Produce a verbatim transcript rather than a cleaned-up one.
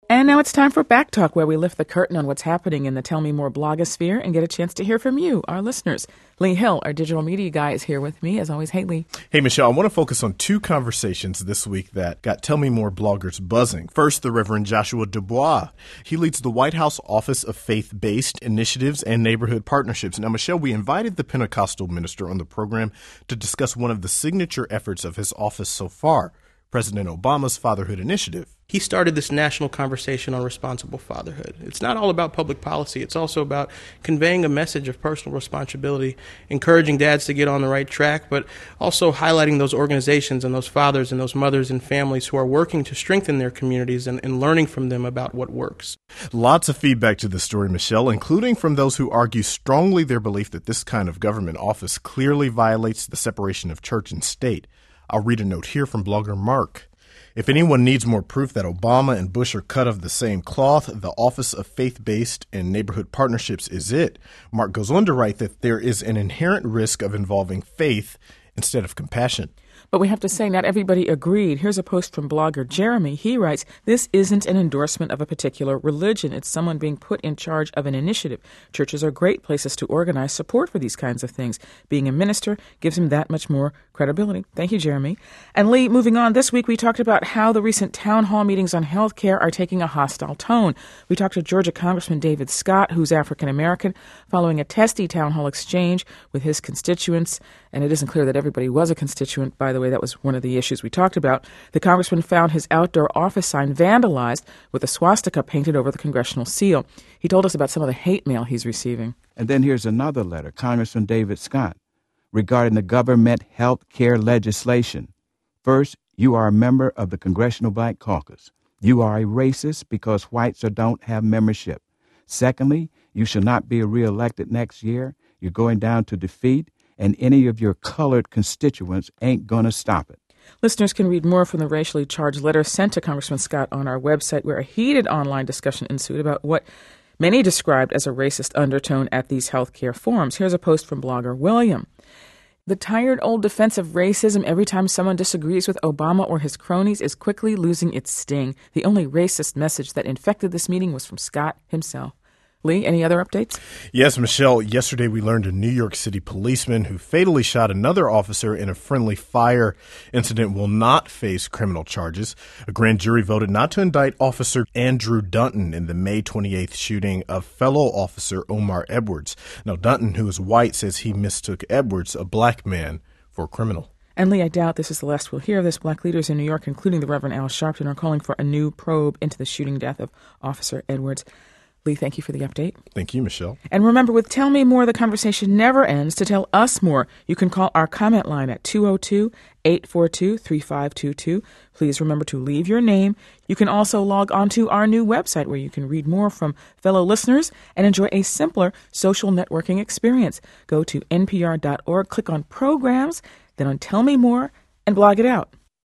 And now it's time for Back Talk, where we lift the curtain on what's happening in the Tell Me More blogosphere and get a chance to hear from you, our listeners. Lee Hill, our digital media guy, is here with me. As always, hey, Lee. Hey, Michelle. I want to focus on two conversations this week that got Tell Me More bloggers buzzing. First, the Reverend Joshua Dubois. He leads the White House Office of Faith-Based Initiatives and Neighborhood Partnerships. Now, Michelle, we invited the Pentecostal minister on the program to discuss one of the signature efforts of his office so far, President Obama's Fatherhood Initiative. He started this national conversation on responsible fatherhood. It's not all about public policy. It's also about conveying a message of personal responsibility, encouraging dads to get on the right track, but also highlighting those organizations and those fathers and those mothers and families who are working to strengthen their communities and, and learning from them about what works. Lots of feedback to the story, Michelle, including from those who argue strongly their belief that this kind of government office clearly violates the separation of church and state. I'll read a note here from blogger Mark. If anyone needs more proof that Obama and Bush are cut of the same cloth, the Office of Faith-Based and Neighborhood Partnerships is it. Mark goes on to write that there is an inherent risk of involving faith instead of compassion. But we have to say not everybody agreed. Here's a post from blogger Jeremy. He writes, this isn't an endorsement of a particular religion. It's someone being put in charge of an initiative. Churches are great places to organize support for these kinds of things. Being a minister gives him that much more credibility. Thank you, Jeremy. And Lee, moving on, this week we talked about how the recent town hall meetings on health care are taking a hostile tone. We talked to Georgia Congressman David Scott, who's African-American, following a testy town hall exchange with his constituents. And it isn't clear that everybody was a constituent, by the way. That was one of the issues we talked about. The congressman found his outdoor office sign vandalized with a swastika painted over the congressional seal. He told us about some of the hate mail he's receiving. And then here's another letter, Congressman David Scott, regarding the government health care legislation. First, you are a member of the Congressional Black Caucus. You are a racist because whites don't have membership. Secondly, you shall not be reelected next year. You're going down to defeat, and any of your colored constituents ain't going to stop it. Listeners can read more from the racially charged letter sent to Congressman Scott on our website, where a heated online discussion ensued about what many described as a racist undertone at these health care forums. Here's a post from blogger William. The tired old defense of racism every time someone disagrees with Obama or his cronies is quickly losing its sting. The only racist message that infected this meeting was from Scott himself. Lee, any other updates? Yes, Michelle. Yesterday we learned a New York City policeman who fatally shot another officer in a friendly fire incident will not face criminal charges. A grand jury voted not to indict Officer Andrew Dunton in the May twenty-eighth shooting of fellow officer Omar Edwards. Now, Dunton, who is white, says he mistook Edwards, a black man, for a criminal. And Lee, I doubt this is the last we'll hear of this. Black leaders in New York, including the Reverend Al Sharpton, are calling for a new probe into the shooting death of Officer Edwards. Lee, thank you for the update. Thank you, Michelle. And remember, with Tell Me More, the conversation never ends. To tell us more, you can call our comment line at two oh two, eight four two, three five two two. Please remember to leave your name. You can also log on to our new website where you can read more from fellow listeners and enjoy a simpler social networking experience. Go to N P R dot org, click on Programs, then on Tell Me More, and blog it out.